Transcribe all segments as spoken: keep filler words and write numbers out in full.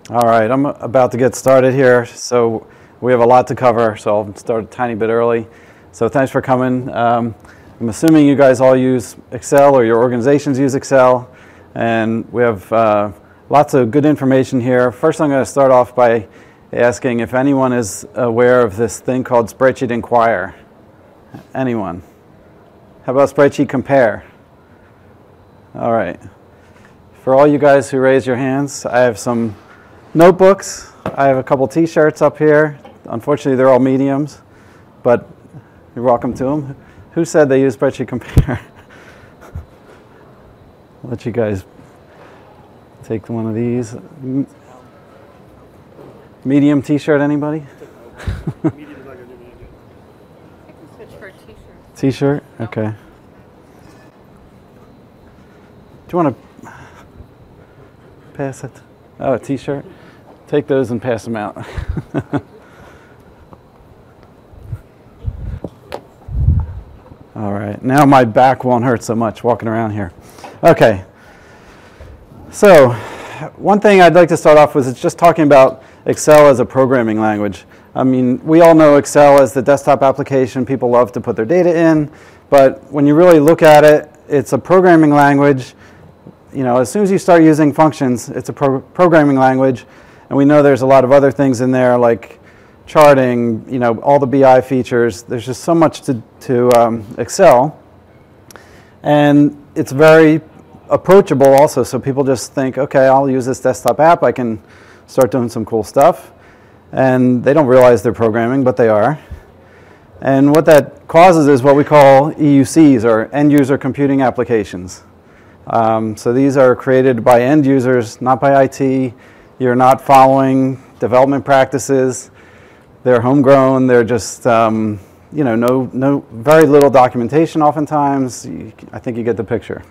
All right, I'm about to get started here. So we have a lot to cover, so I'll start a tiny bit early. So thanks for coming. Um, I'm assuming you guys all use Excel or your organizations use Excel. And we have uh, lots of good information here. First, I'm going to start off by asking if anyone is aware of this thing called Spreadsheet Inquire. Anyone? How about Spreadsheet Compare? All right. For all you guys who raise your hands, I have some notebooks. I have a couple t-shirts up here. Unfortunately, they're all mediums, but you're welcome to them. Who said they use Spreadsheet Compare? I'll let you guys take one of these. Medium t-shirt, anybody? T-shirt? Okay. Do you want to pass it? Oh, a t-shirt? Take those and pass them out. All right. Now my back won't hurt so much walking around here. Okay. So one thing I'd like to start off with is just talking about Excel as a programming language. I mean, we all know Excel as the desktop application. People love to put their data in. But when you really look at it, it's a programming language. You know, as soon as you start using functions, it's a pro programming language. And we know there's a lot of other things in there like charting, you know, all the B I features. There's just so much to, to um, Excel. And it's very approachable also. So people just think, okay, I'll use this desktop app. I can start doing some cool stuff. And they don't realize they're programming, but they are. And what that causes is what we call E U Cs, or end user computing applications. Um, so these are created by end users, not by I T. You're not following development practices. They're homegrown. They're just, um, you know, no, no, very little documentation oftentimes. You, I think you get the picture.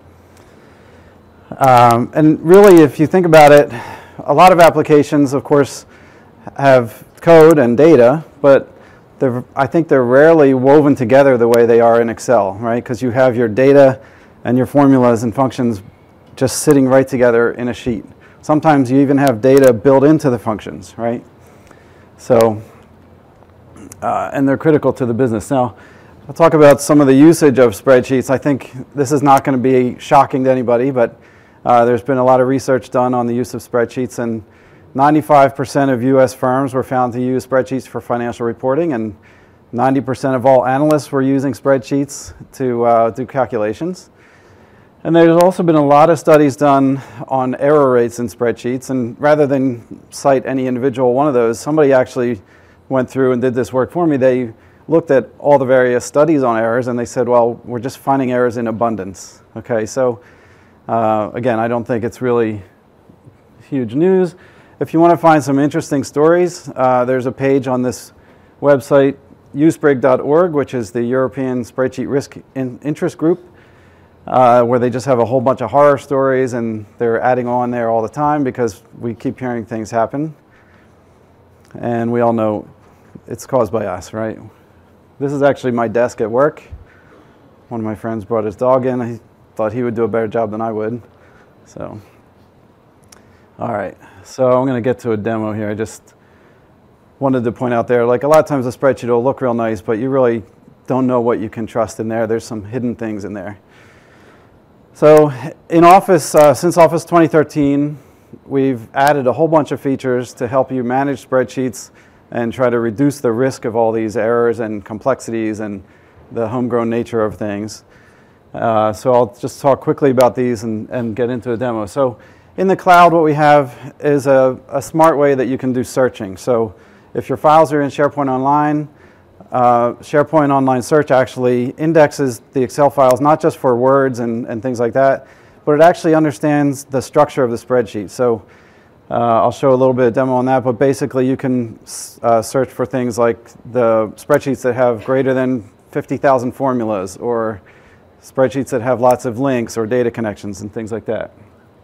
Um, and really, if you think about it, a lot of applications, of course, have code and data, but they're, I think they're rarely woven together the way they are in Excel, right? Because you have your data and your formulas and functions just sitting right together in a sheet. Sometimes you even have data built into the functions, right? So, uh, and they're critical to the business. Now, I'll talk about some of the usage of spreadsheets. I think this is not going to be shocking to anybody, but uh, there's been a lot of research done on the use of spreadsheets, and ninety-five percent of U S firms were found to use spreadsheets for financial reporting, and ninety percent of all analysts were using spreadsheets to uh, do calculations. And there's also been a lot of studies done on error rates in spreadsheets, and rather than cite any individual one of those, somebody actually went through and did this work for me. They looked at all the various studies on errors, and they said, well, we're just finding errors in abundance. Okay, so uh, again, I don't think it's really huge news. If you want to find some interesting stories, uh, there's a page on this website, usebrig dot org, which is the European Spreadsheet Risk in Interest Group, uh, where they just have a whole bunch of horror stories, and they're adding on there all the time because we keep hearing things happen. And we all know it's caused by us, right? This is actually my desk at work. One of my friends brought his dog in. He thought he would do a better job than I would. So, all right. So I'm going to get to a demo here. I just wanted to point out there, like a lot of times a spreadsheet will look real nice, but you really don't know what you can trust in there. There's some hidden things in there. So in Office, uh, since Office twenty thirteen, we've added a whole bunch of features to help you manage spreadsheets and try to reduce the risk of all these errors and complexities and the homegrown nature of things. Uh, so I'll just talk quickly about these and, and get into a demo. So in the cloud, what we have is a, a smart way that you can do searching. So if your files are in SharePoint Online, uh, SharePoint Online Search actually indexes the Excel files, not just for words and, and things like that, but it actually understands the structure of the spreadsheet. So uh, I'll show a little bit of demo on that, but basically you can uh, search for things like the spreadsheets that have greater than fifty thousand formulas, or spreadsheets that have lots of links or data connections and things like that.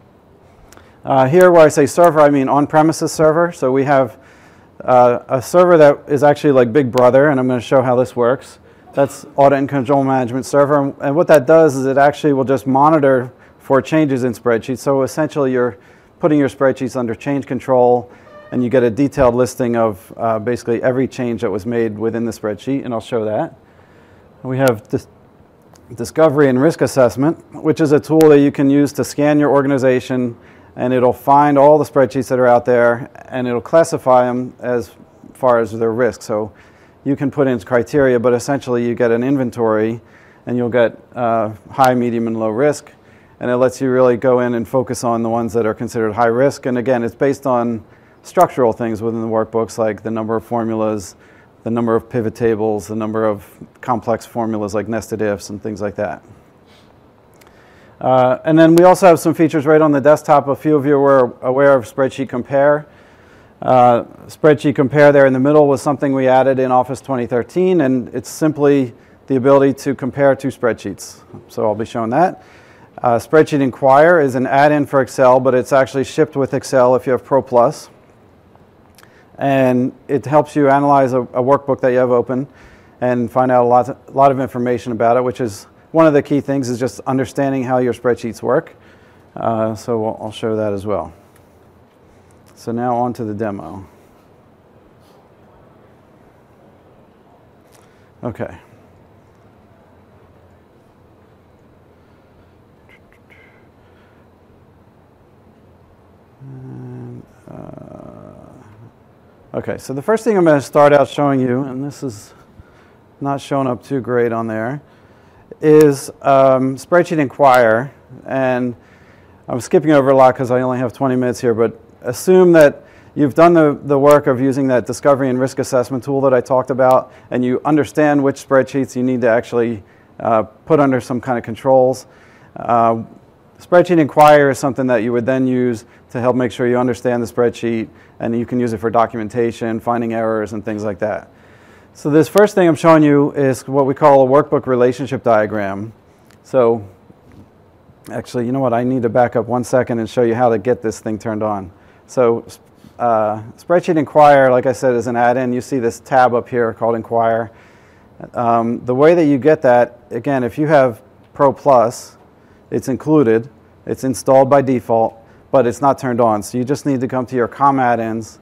Uh, here where I say server, I mean on-premises server. So we have uh, a server that is actually like Big Brother, and I'm going to show how this works. That's Audit and Control Management Server. And what that does is it actually will just monitor for changes in spreadsheets. So essentially you're putting your spreadsheets under change control, and you get a detailed listing of uh, basically every change that was made within the spreadsheet, and I'll show that. We have dis discovery and risk assessment, which is a tool that you can use to scan your organization, and it'll find all the spreadsheets that are out there, and it'll classify them as far as their risk. So you can put in criteria, but essentially you get an inventory, and you'll get uh, high, medium, and low risk, and it lets you really go in and focus on the ones that are considered high risk. And again, it's based on structural things within the workbooks, like the number of formulas, the number of pivot tables, the number of complex formulas like nested ifs and things like that. Uh, and then we also have some features right on the desktop. A few of you were aware of Spreadsheet Compare. Uh, Spreadsheet Compare there in the middle was something we added in Office twenty thirteen, and it's simply the ability to compare two spreadsheets. So I'll be showing that. Uh, Spreadsheet Inquire is an add-in for Excel, but it's actually shipped with Excel if you have Pro Plus. And it helps you analyze a, a workbook that you have open and find out a lot, a lot of information about it, which is one of the key things, is just understanding how your spreadsheets work. Uh, so I'll, I'll show that as well. So now on to the demo. Okay. And, uh, Okay, so the first thing I'm going to start out showing you, and this is not showing up too great on there, is um, Spreadsheet Inquire. And I'm skipping over a lot because I only have twenty minutes here, but assume that you've done the, the work of using that discovery and risk assessment tool that I talked about, and you understand which spreadsheets you need to actually uh, put under some kind of controls. Uh, Spreadsheet Inquire is something that you would then use to help make sure you understand the spreadsheet, and you can use it for documentation, finding errors, and things like that. So this first thing I'm showing you is what we call a workbook relationship diagram. So actually, you know what? I need to back up one second and show you how to get this thing turned on. So uh, Spreadsheet Inquire, like I said, is an add-in. You see this tab up here called Inquire. Um, the way that you get that, again, if you have Pro Plus, it's included, it's installed by default, but it's not turned on. So you just need to come to your Com add-ins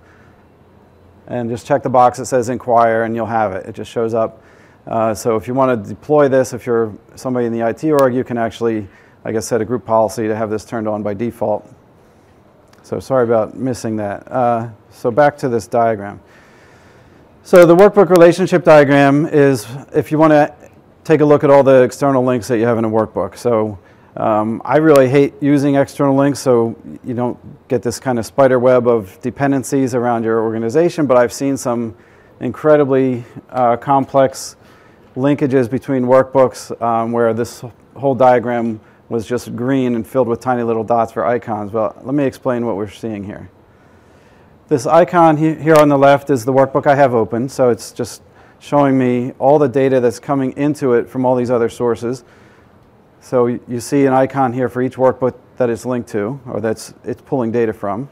and just check the box that says Inquire, and you'll have it. It just shows up. Uh, so if you want to deploy this, if you're somebody in the I T org, you can actually, like I said, a group policy to have this turned on by default. So sorry about missing that. Uh, so back to this diagram. So the workbook relationship diagram is if you want to take a look at all the external links that you have in a workbook. So Um, I really hate using external links, so you don't get this kind of spider web of dependencies around your organization, but I've seen some incredibly uh, complex linkages between workbooks um, where this whole diagram was just green and filled with tiny little dots for icons. Well, let me explain what we're seeing here. This icon he here on the left is the workbook I have open, so it's just showing me all the data that's coming into it from all these other sources. So you see an icon here for each workbook that it's linked to, or that's it's pulling data from.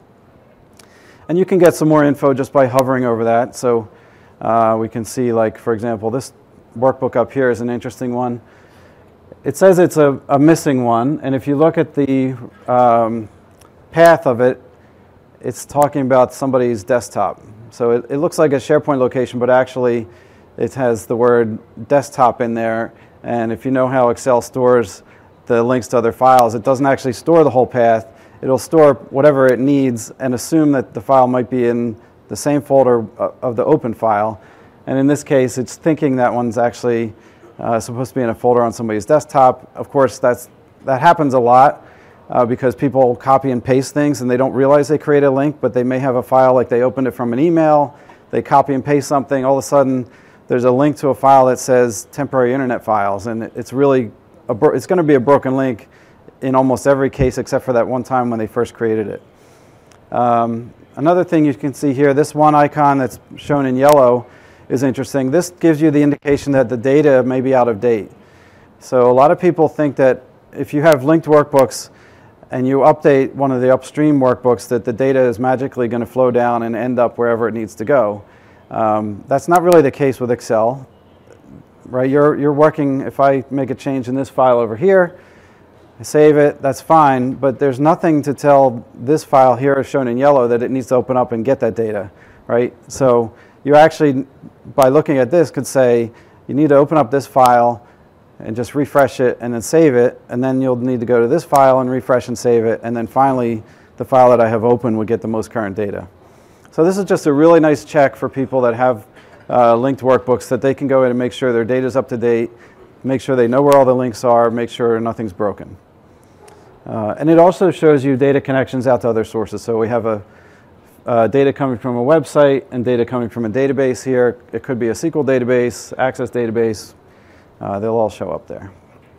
And you can get some more info just by hovering over that. So uh, we can see, like, for example, this workbook up here is an interesting one. It says it's a, a missing one, and if you look at the um, path of it, it's talking about somebody's desktop. So it, it looks like a SharePoint location, but actually it has the word desktop in there. And if you know how Excel stores the links to other files, it doesn't actually store the whole path. It'll store whatever it needs and assume that the file might be in the same folder of the open file. And in this case, it's thinking that one's actually uh, supposed to be in a folder on somebody's desktop. Of course, that's, that happens a lot uh, because people copy and paste things and they don't realize they create a link, but they may have a file like they opened it from an email, they copy and paste something, all of a sudden there's a link to a file that says temporary internet files, and it's really a bro it's going to be a broken link in almost every case except for that one time when they first created it. Um, another thing you can see here, this one icon that's shown in yellow is interesting. This gives you the indication that the data may be out of date. So a lot of people think that if you have linked workbooks and you update one of the upstream workbooks, that the data is magically going to flow down and end up wherever it needs to go. Um, that's not really the case with Excel, right? You're, you're working, if I make a change in this file over here, I save it, that's fine, but there's nothing to tell this file here shown in yellow that it needs to open up and get that data, right? So you actually, by looking at this, could say you need to open up this file and just refresh it and then save it, and then you'll need to go to this file and refresh and save it, and then finally the file that I have open would get the most current data. So this is just a really nice check for people that have uh, linked workbooks, that they can go in and make sure their data is up to date, make sure they know where all the links are, make sure nothing's broken. Uh, and it also shows you data connections out to other sources. So we have a uh, data coming from a website and data coming from a database here. It could be a S Q L database, Access database. Uh, they'll all show up there.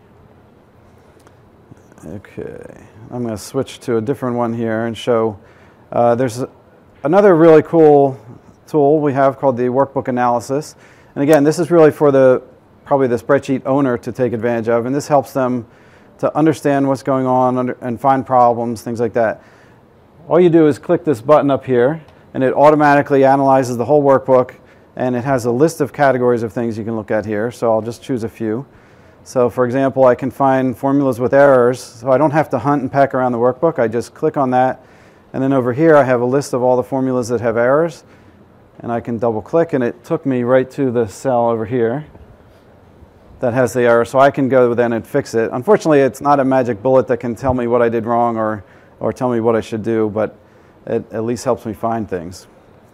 Okay, I'm going to switch to a different one here and show uh, there's a, another really cool tool we have called the Workbook Analysis. And again, this is really for the probably the spreadsheet owner to take advantage of, and this helps them to understand what's going on under, and find problems, things like that. All you do is click this button up here, and it automatically analyzes the whole workbook, and it has a list of categories of things you can look at here, so I'll just choose a few. So for example, I can find formulas with errors, so I don't have to hunt and peck around the workbook. I just click on that, and then over here I have a list of all the formulas that have errors, and I can double click, and it took me right to the cell over here that has the error, so I can go then and fix it. Unfortunately, it's not a magic bullet that can tell me what I did wrong or, or tell me what I should do, but it at least helps me find things.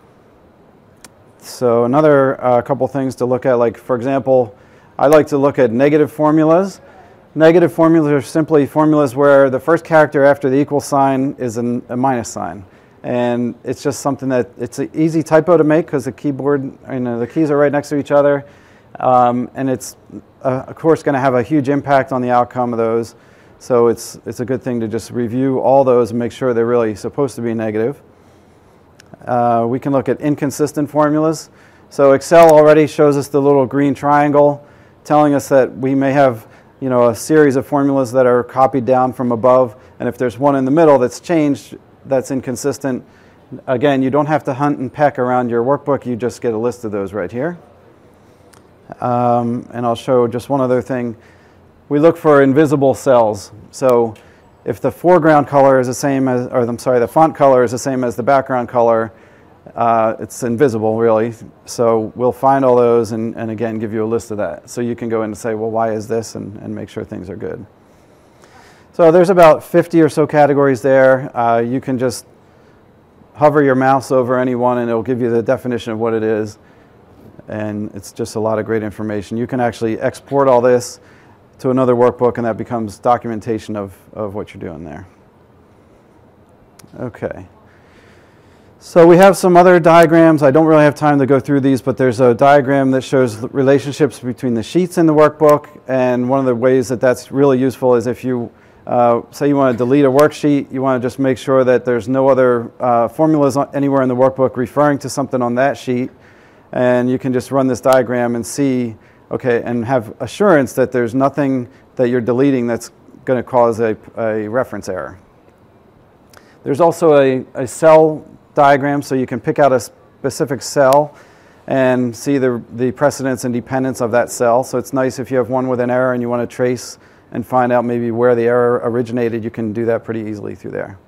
So another uh, couple things to look at, like for example, I like to look at negative formulas. Negative formulas are simply formulas where the first character after the equal sign is an, a minus sign. And it's just something that, it's an easy typo to make because the keyboard, you know, the keys are right next to each other. Um, and it's, uh, of course, going to have a huge impact on the outcome of those. So it's, it's a good thing to just review all those and make sure they're really supposed to be negative. Uh, we can look at inconsistent formulas. So Excel already shows us the little green triangle telling us that we may have, you know, a series of formulas that are copied down from above. And if there's one in the middle that's changed, that's inconsistent. Again, you don't have to hunt and peck around your workbook. You just get a list of those right here. Um, and I'll show just one other thing. We look for invisible cells. So if the foreground color is the same as, or I'm sorry, the font color is the same as the background color, uh, it's invisible really. So we'll find all those and, and again give you a list of that. So you can go in and say, well, why is this? And, and make sure things are good. So there's about fifty or so categories there. Uh, you can just hover your mouse over any one and it'll give you the definition of what it is. And it's just a lot of great information. You can actually export all this to another workbook, and that becomes documentation of, of what you're doing there. Okay. So we have some other diagrams. I don't really have time to go through these, but there's a diagram that shows relationships between the sheets in the workbook, and one of the ways that that's really useful is if you, uh, say you want to delete a worksheet, you want to just make sure that there's no other uh, formulas anywhere in the workbook referring to something on that sheet. And you can just run this diagram and see, okay, and have assurance that there's nothing that you're deleting that's going to cause a, a reference error. There's also a, a cell diagram, so you can pick out a specific cell and see the, the precedence and dependence of that cell. So it's nice if you have one with an error and you want to trace and find out maybe where the error originated, you can do that pretty easily through there.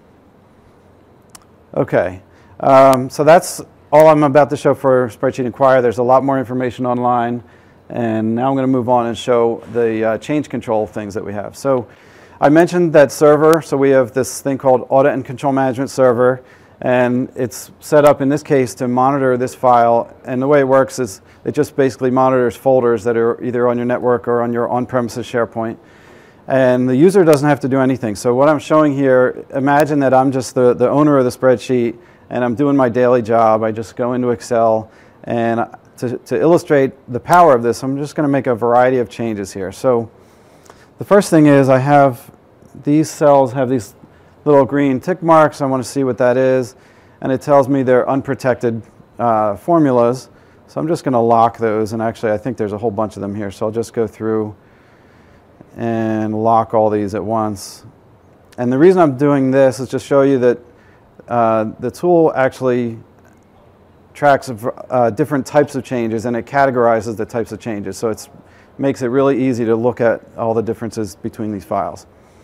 Okay, um, so that's all I'm about to show for Spreadsheet Inquirer. There's a lot more information online, and now I'm going to move on and show the uh, change control things that we have. So I mentioned that server, so we have this thing called Audit and Control Management Server, and it's set up in this case to monitor this file, and the way it works is it just basically monitors folders that are either on your network or on your on-premises SharePoint, and the user doesn't have to do anything. So what I'm showing here, imagine that I'm just the, the owner of the spreadsheet, and I'm doing my daily job. I just go into Excel, and to, to illustrate the power of this, I'm just going to make a variety of changes here. So the first thing is I have these cells have these little green tick marks. I want to see what that is, and it tells me they're unprotected uh, formulas. So I'm just going to lock those, and actually I think there's a whole bunch of them here, so I'll just go through and lock all these at once. And the reason I'm doing this is to show you that Uh, the tool actually tracks uh, different types of changes, and it categorizes the types of changes. So it makes it really easy to look at all the differences between these files.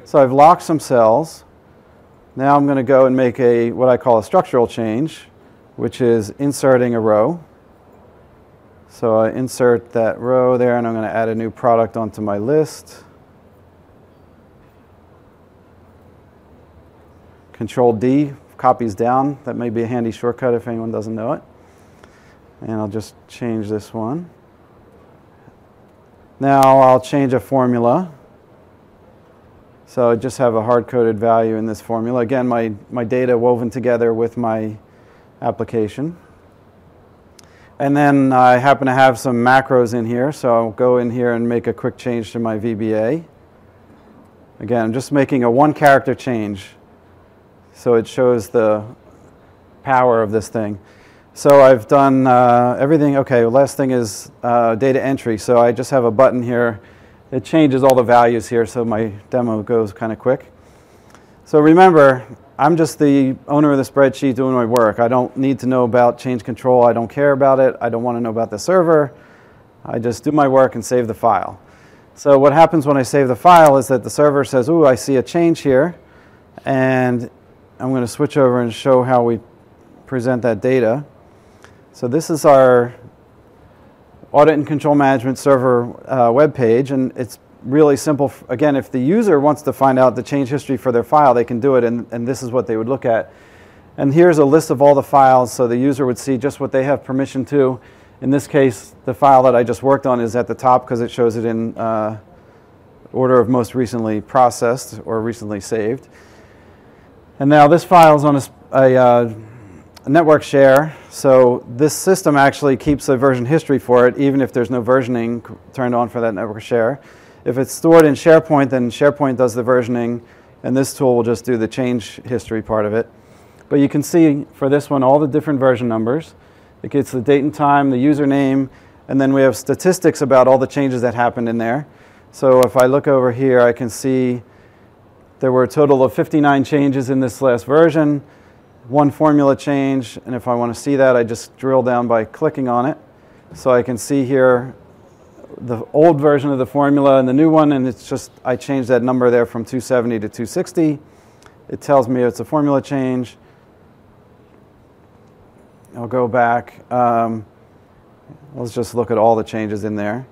So I've locked some cells. Now I'm going to go and make a what I call a structural change, which is inserting a row. So I insert that row there, and I'm going to add a new product onto my list. Control D copies down. That may be a handy shortcut if anyone doesn't know it. And I'll just change this one. Now I'll change a formula. So I just have a hard-coded value in this formula. Again, my, my data woven together with my application. And then I happen to have some macros in here, so I'll go in here and make a quick change to my V B A. Again, I'm just making a one-character change, so it shows the power of this thing. So I've done uh, everything. Okay, last thing is uh, data entry. So I just have a button here. It changes all the values here, so my demo goes kind of quick. So remember, I'm just the owner of the spreadsheet doing my work. I don't need to know about change control. I don't care about it. I don't want to know about the server. I just do my work and save the file. So what happens when I save the file is that the server says, ooh, I see a change here. And I'm going to switch over and show how we present that data. So this is our Audit and Control Management Server uh, web page, and it's really simple. Again, if the user wants to find out the change history for their file, they can do it, and, and this is what they would look at. And here's a list of all the files, so the user would see just what they have permission to. In this case, the file that I just worked on is at the top because it shows it in uh, order of most recently processed or recently saved. And now this file is on a, a uh, a network share, so this system actually keeps a version history for it, even if there's no versioning turned on for that network share. If it's stored in SharePoint, then SharePoint does the versioning, and this tool will just do the change history part of it. But you can see for this one all the different version numbers. It gets the date and time, the username, and then we have statistics about all the changes that happened in there. So if I look over here, I can see there were a total of fifty-nine changes in this last version. One formula change, and if I want to see that, I just drill down by clicking on it. So I can see here the old version of the formula and the new one, and it's just, I changed that number there from two seventy to two sixty. It tells me it's a formula change. I'll go back. Um, let's just look at all the changes in there.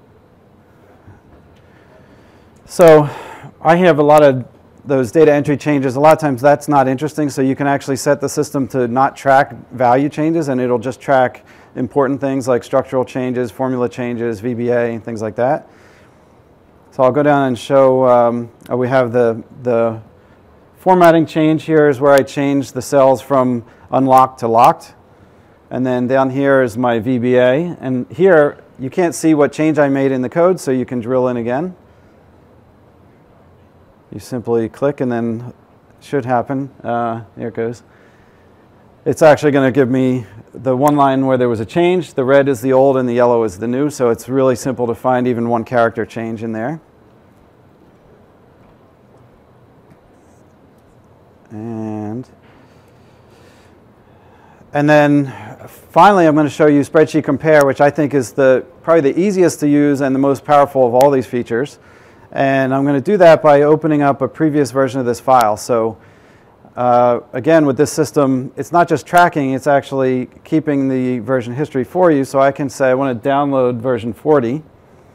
So I have a lot of those data entry changes. A lot of times that's not interesting, so you can actually set the system to not track value changes, and it'll just track important things like structural changes, formula changes, V B A, and things like that. So I'll go down and show, um, oh, we have the, the formatting change here is where I change the cells from unlocked to locked. And then down here is my V B A. And here, you can't see what change I made in the code, so you can drill in again. You simply click and then it should happen. Uh, here it goes. It's actually going to give me the one line where there was a change. The red is the old and the yellow is the new, so it's really simple to find even one character change in there. And, and then finally I'm going to show you Spreadsheet Compare, which I think is the, probably the easiest to use and the most powerful of all these features. And I'm going to do that by opening up a previous version of this file. So uh, again, with this system, it's not just tracking, it's actually keeping the version history for you. So I can say I want to download version forty.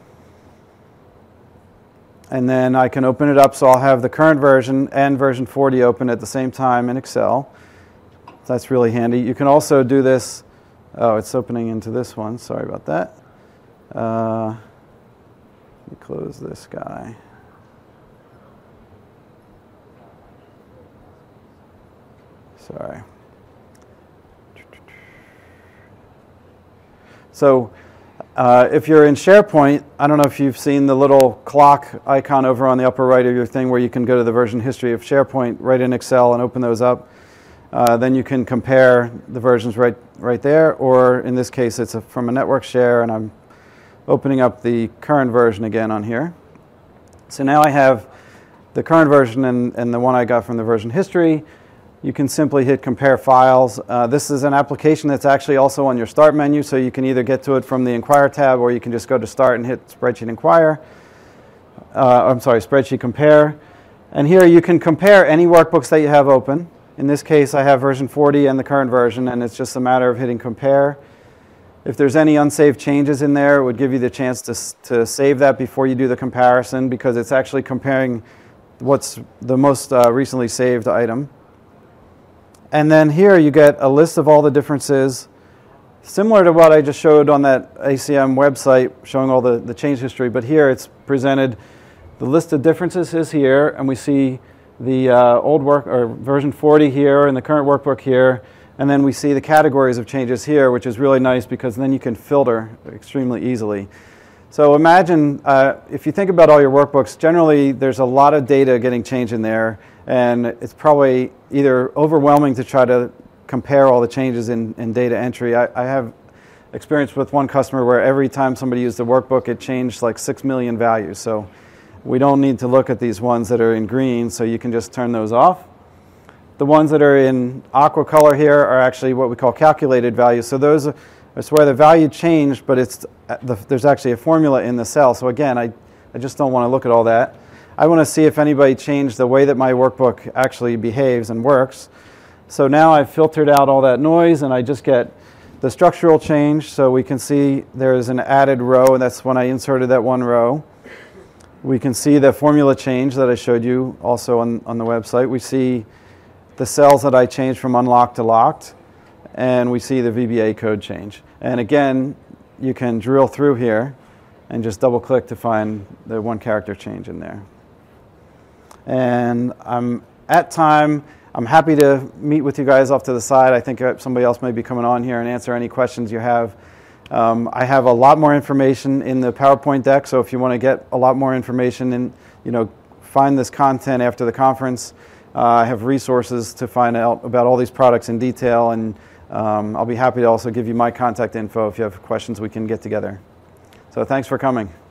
And then I can open it up, so I'll have the current version and version forty open at the same time in Excel. That's really handy. You can also do this. Oh, it's opening into this one. Sorry about that. Uh, Let me close this guy. Sorry. So uh, if you're in SharePoint, I don't know if you've seen the little clock icon over on the upper right of your thing where you can go to the version history of SharePoint right in Excel and open those up. Uh, then you can compare the versions right, right there, or in this case it's a, from a network share, and I'm opening up the current version again on here. So now I have the current version and, and the one I got from the version history. You can simply hit compare files. Uh, this is an application that's actually also on your start menu, so you can either get to it from the Inquire tab, or you can just go to start and hit Spreadsheet Inquire. Uh, I'm sorry, Spreadsheet Compare. And here you can compare any workbooks that you have open. In this case, I have version forty and the current version, and it's just a matter of hitting compare. If there's any unsaved changes in there, it would give you the chance to, to save that before you do the comparison, because it's actually comparing what's the most uh, recently saved item. And then here you get a list of all the differences, similar to what I just showed on that A C M website showing all the, the change history, but here it's presented. The list of differences is here, and we see the uh, old work, or version forty here, and the current workbook here, and then we see the categories of changes here, which is really nice because then you can filter extremely easily. So imagine, uh, if you think about all your workbooks, generally there's a lot of data getting changed in there, and it's probably either overwhelming to try to compare all the changes in, in data entry. I, I have experience with one customer where every time somebody used the workbook, it changed like six million values. So we don't need to look at these ones that are in green, so you can just turn those off. The ones that are in aqua color here are actually what we call calculated values. So those are it's where the value changed, but it's the, there's actually a formula in the cell. So again, I, I just don't want to look at all that. I want to see if anybody changed the way that my workbook actually behaves and works. So now I've filtered out all that noise, and I just get the structural change. So we can see there's an added row, and that's when I inserted that one row. We can see the formula change that I showed you also on, on the website. We see the cells that I changed from unlocked to locked, and we see the V B A code change. And again, you can drill through here and just double click to find the one character change in there. And I'm at time. I'm happy to meet with you guys off to the side. I think somebody else may be coming on here and answer any questions you have. Um, I have a lot more information in the PowerPoint deck, so if you want to get a lot more information and, you know, find this content after the conference, uh, I have resources to find out about all these products in detail, and um, I'll be happy to also give you my contact info if you have questions we can get together. So thanks for coming.